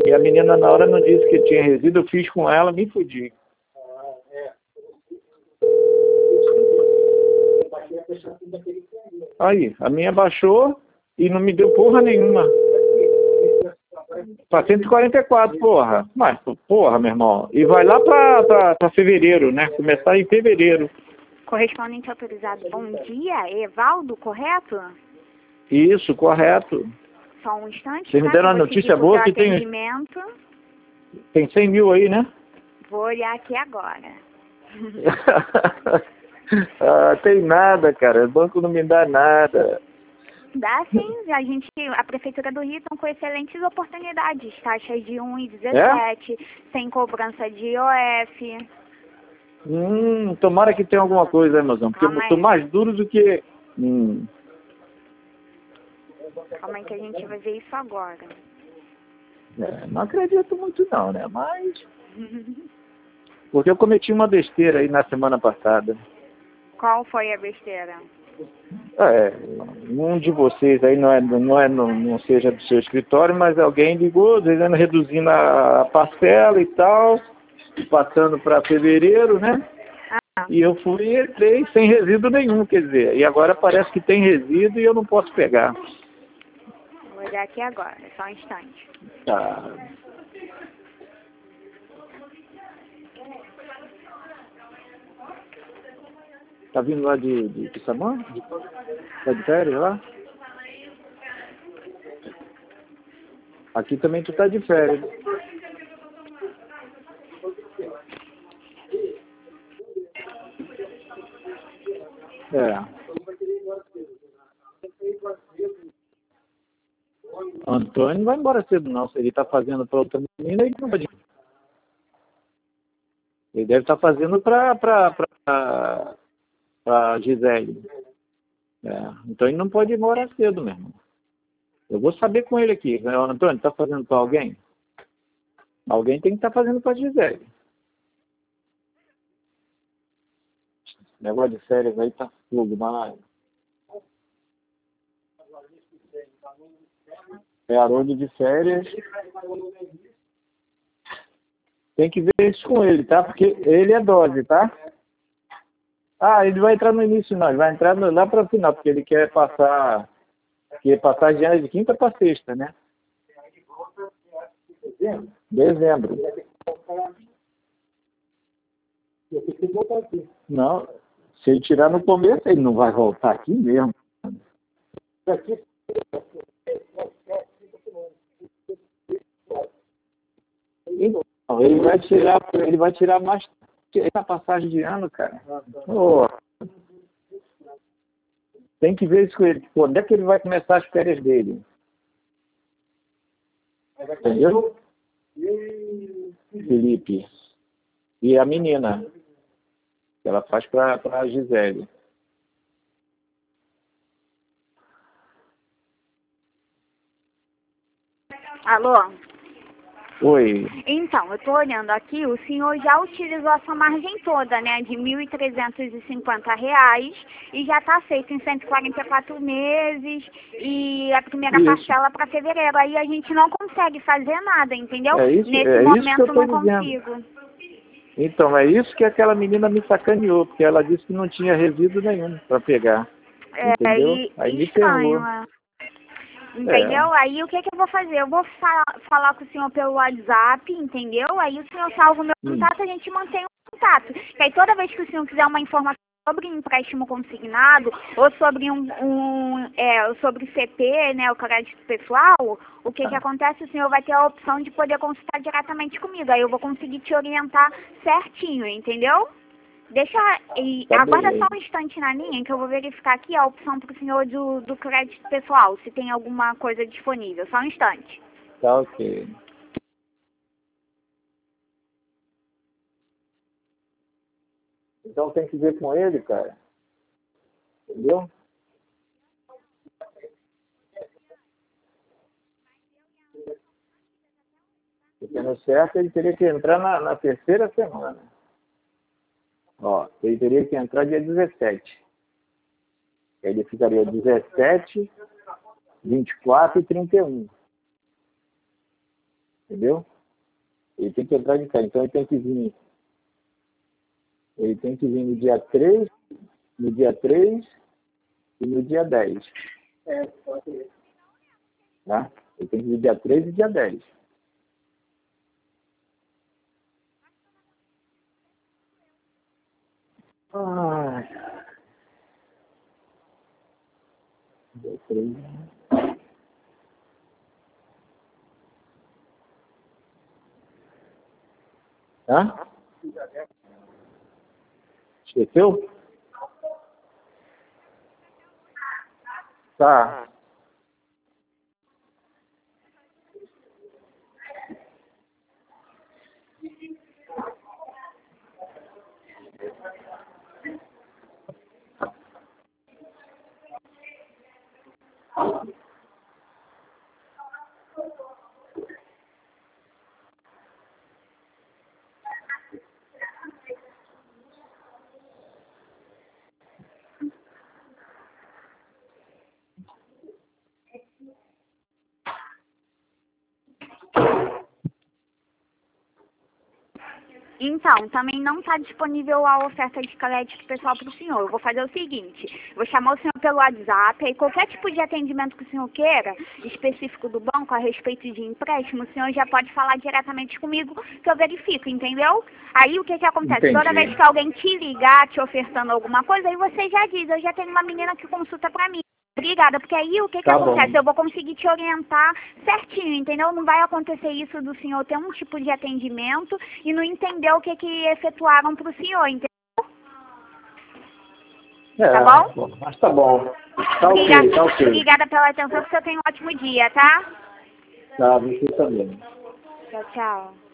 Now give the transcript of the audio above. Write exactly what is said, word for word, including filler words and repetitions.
E a menina na hora não disse que tinha resíduo, eu fiz com ela, me fudi. Aí, a minha baixou e não me deu porra nenhuma. Pra cento e quarenta e quatro, porra. Mas, porra, meu irmão. E vai lá pra, pra, pra fevereiro, né? Começar em fevereiro. Correspondente autorizado, bom dia. Evaldo, correto? Isso, correto. Só um instante, Vocês me tá? deram Que a eu vou notícia seguir pro boa teu que tem, atendimento. tem cem mil aí, né? Vou olhar aqui agora. Ah, tem nada, cara. O banco não me dá nada. Dá sim, a gente, a Prefeitura do Rio estão com excelentes oportunidades, taxas de um vírgula É? dezessete, sem cobrança de I O F. Hum, tomara que tenha alguma coisa aí, mozão. Porque Calma eu tô aí. mais duro do que... Hum. Calma aí que a gente vai ver isso agora. É, não acredito muito não, né? Mas... Porque eu cometi uma besteira aí na semana passada. Qual foi a besteira? É, um de vocês aí não é, não é, não, não seja do seu escritório, mas alguém ligou, dizendo reduzindo a parcela e tal, passando para fevereiro, né? Ah, E eu fui e entrei sem resíduo nenhum, quer dizer, e agora parece que tem resíduo e eu não posso pegar. vou olhar aqui agora, só um instante. Tá. Tá vindo lá de, de, de Samã? De, tá de férias lá? Aqui também tu tá de férias. É. Antônio não vai embora cedo não. Se ele tá fazendo para outra menina, ele não pode. Ele deve estar fazendo para pra, pra, pra Gisele. É. Então ele não pode ir embora cedo, meu irmão. Eu vou saber com ele aqui. Antônio, tá fazendo para alguém? Alguém tem que estar fazendo para Gisele. O negócio de férias aí tá fogo, mas... É Haroldo de férias. Tem que ver isso com ele, tá? Porque ele é dose, tá? Ah, ele vai entrar no início não, ele vai entrar no, lá para o final, porque ele quer passar, quer passar de quinta para sexta, né? Dezembro. Não, se ele tirar no começo, ele não vai voltar aqui mesmo. Então, ele vai tirar, ele vai tirar mais essa passagem de ano, cara. Oh, tem que ver isso com ele. Quando é que ele vai começar as férias dele? Entendeu? Felipe. E a menina. Que ela faz para a Gisele. Alô? Oi. Então, eu tô olhando aqui, o senhor já utilizou essa margem toda, né, de mil trezentos e cinquenta reais e já está feito em cento e quarenta e quatro meses e a primeira Isso. parcela para fevereiro. Aí a gente não consegue fazer nada, entendeu? É isso, Nesse é isso que eu momento tô não dizendo. consigo. Então, é isso que aquela menina me sacaneou, porque ela disse que não tinha resíduo nenhum para pegar. É, Entendeu? e, Aí me estranho, ferrou. é. É. Entendeu? Aí o que, que eu vou fazer? Eu vou fa falar com o senhor pelo WhatsApp, entendeu? Aí o senhor salva o meu Hum. contato, a gente mantém o contato. Que aí toda vez que o senhor quiser uma informação sobre empréstimo consignado ou sobre um, um é, sobre C P, né, o crédito pessoal, o que que acontece? O senhor vai ter a opção de poder consultar diretamente comigo. Aí eu vou conseguir te orientar certinho, entendeu? Deixa, e Tá aguarda bem. só um instante na linha que eu vou verificar aqui a opção para o senhor do, do crédito pessoal, se tem alguma coisa disponível. Só um instante. Tá ok. Então tem que ver com ele, cara. Entendeu? Porque no certo ele teria que entrar na, na terceira semana. Ó, ele teria que entrar dia dezessete. Ele ficaria dezessete, vinte e quatro e trinta e um. Entendeu? Ele tem que entrar de cá. Então ele tem que vir. Ele tem que vir no dia três, no dia três e no dia dez. É, pode ir. Tá? Ele tem que vir dia três e dia dez. Ai. Dia três. Hã? Esqueceu? Tá. Então, também não está disponível a oferta de crédito pessoal para o senhor. Eu vou fazer o seguinte, vou chamar o senhor pelo WhatsApp, e qualquer tipo de atendimento que o senhor queira, específico do banco, a respeito de empréstimo, o senhor já pode falar diretamente comigo, que eu verifico, entendeu? Aí o que que acontece? Entendi. Toda vez que alguém te ligar, te ofertando alguma coisa, aí você já diz, eu já tenho uma menina que consulta para mim. Obrigada, porque aí o que que Tá acontece? bom. Eu vou conseguir te orientar certinho, entendeu? Não vai acontecer isso do senhor ter um tipo de atendimento e não entender o que que efetuaram para o senhor, entendeu? É, Tá bom? Mas tá bom. Tá ok, Obrigada, tá ok. obrigada pela atenção, que o senhor tenha um ótimo dia, tá? Tá, você também. Tchau, tchau.